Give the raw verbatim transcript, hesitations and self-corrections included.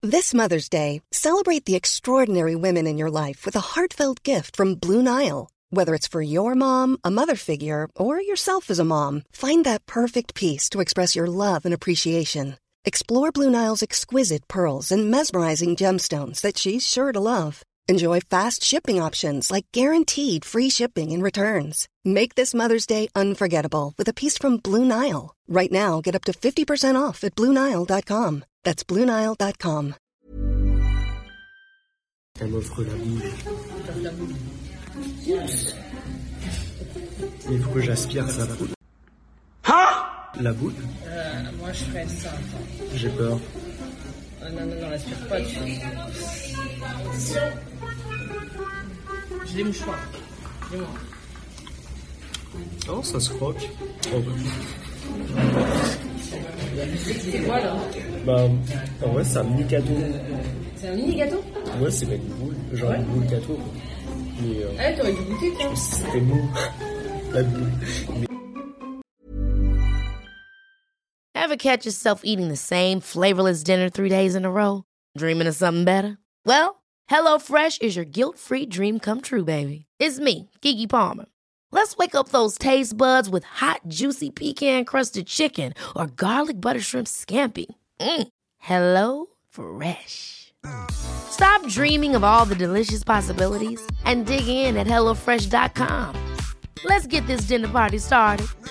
This Mother's Day, celebrate the extraordinary women in your life with a heartfelt gift from Blue Nile. Whether it's for your mom, a mother figure, or yourself as a mom, find that perfect piece to express your love and appreciation. Explore Blue Nile's exquisite pearls and mesmerizing gemstones that she's sure to love. Enjoy fast shipping options like guaranteed free shipping and returns. Make this Mother's Day unforgettable with a piece from Blue Nile. Right now, get up to fifty percent off at blue nile dot com. That's blue nile dot com. Elle m'offre la boule. Il faut que j'aspire ça. Hein? La boule? Euh, moi je ferais ça. Attends. J'ai peur. Oh, non, non, non, respire pas dessus. J'ai des mouchoirs. Dis-moi. Oh, ça se croque. Oh. C'est quoi là? Bah, en vrai, c'est un mini gâteau. C'est un mini gâteau? Ouais, c'est pas une boule, genre ouais. Une boule gâteau. Mais. Euh, ah, t'aurais dû goûter, toi. C'était mou. La boule. Mais... Ever catch yourself eating the same flavorless dinner three days in a row? Dreaming of something better? Well, HelloFresh is your guilt-free dream come true, baby. It's me, Keke Palmer. Let's wake up those taste buds with hot, juicy pecan-crusted chicken or garlic butter shrimp scampi. Mm. Hello Fresh. Stop dreaming of all the delicious possibilities and dig in at hello fresh dot com. Let's get this dinner party started.